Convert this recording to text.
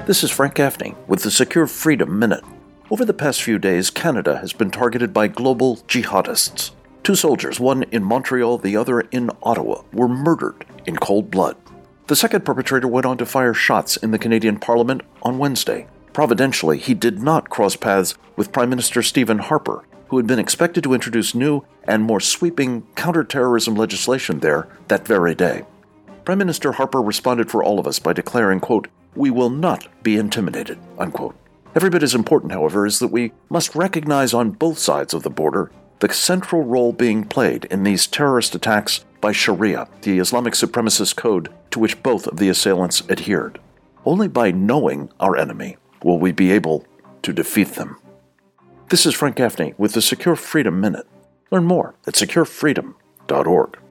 This is Frank Gaffney with the Secure Freedom Minute. Over the past few days, Canada has been targeted by global jihadists. 2 soldiers, one in Montreal, the other in Ottawa, were murdered in cold blood. The second perpetrator went on to fire shots in the Canadian Parliament on Wednesday. Providentially, he did not cross paths with Prime Minister Stephen Harper, who had been expected to introduce new and more sweeping counter-terrorism legislation there that very day. Prime Minister Harper responded for all of us by declaring, quote, "We will not be intimidated," unquote. Every bit as important, however, is that we must recognize on both sides of the border the central role being played in these terrorist attacks by Sharia, the Islamic supremacist code to which both of the assailants adhered. Only by knowing our enemy will we be able to defeat them. This is Frank Gaffney with the Secure Freedom Minute. Learn more at securefreedom.org.